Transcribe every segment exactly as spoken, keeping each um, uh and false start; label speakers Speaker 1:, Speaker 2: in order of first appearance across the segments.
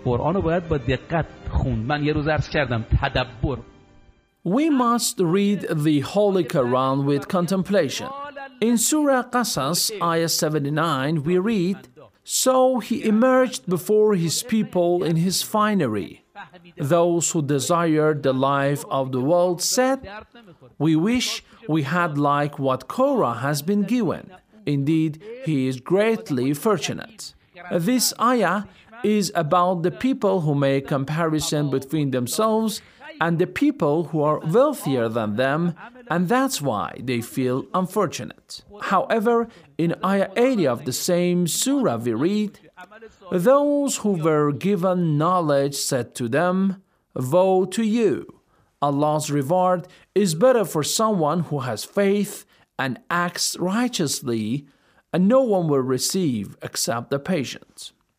Speaker 1: قرآن رو باید با دقت خوند. من یه روز عرض کردم تدبر.
Speaker 2: We must read the Holy Quran with contemplation. In Surah Qasas, ayah seventy-nine, we read, "So he emerged before his people in his finery. Those who desired the life of the world said, we wish we had like what Korah has been given. Indeed, he is greatly fortunate." This ayah is about the people who make comparison between themselves and the people who are wealthier than them, and that's why they feel unfortunate. However, in ayah eighty of the same surah we read, "Those who were given knowledge said to them, woe to you. Allah's reward is better for someone who has faith and acts righteously, and no one will receive except the patient."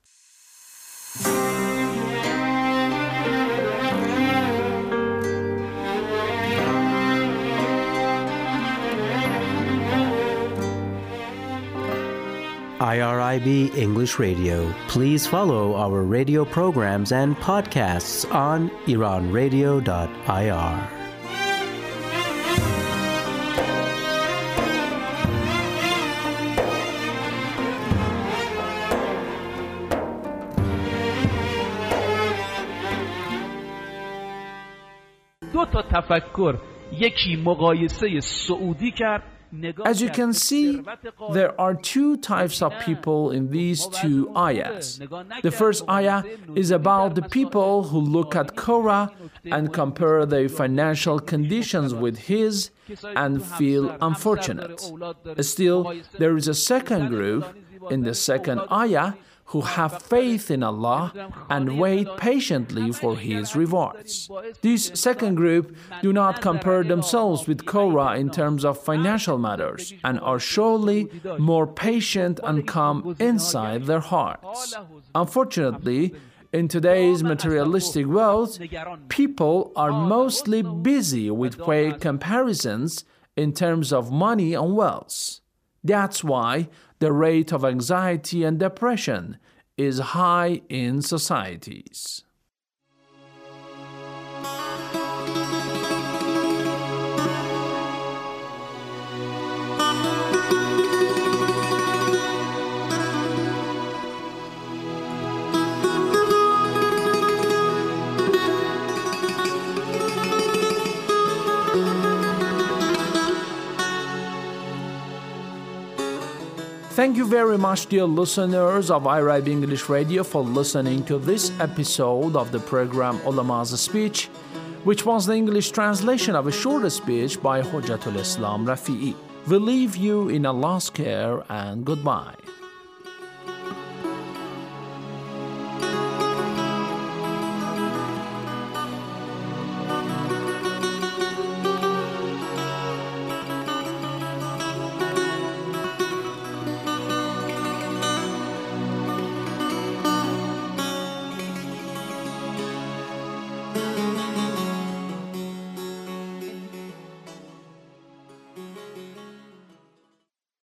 Speaker 3: I R I B English Radio. Please follow our radio programs and podcasts on iran radio dot I R.
Speaker 1: دو تا تفکر، یکی مقایسه سعودی کرد.
Speaker 2: As you can see, there are two types of people in these two ayahs. The first ayah is about the people who look at Korah and compare their financial conditions with his and feel unfortunate. Still, there is a second group in the second ayah who have faith in Allah and wait patiently for His rewards. This second group do not compare themselves with Korah in terms of financial matters and are surely more patient and calm inside their hearts. Unfortunately, in today's materialistic world, people are mostly busy with vague comparisons in terms of money and wealth. That's why the rate of anxiety and depression is high in societies. Thank you very much, dear listeners of I R I B English Radio, for listening to this episode of the program Ulama's Speech, which was the English translation of a short speech by Hujjatul Islam Rafi'i. We leave you in Allah's care and goodbye.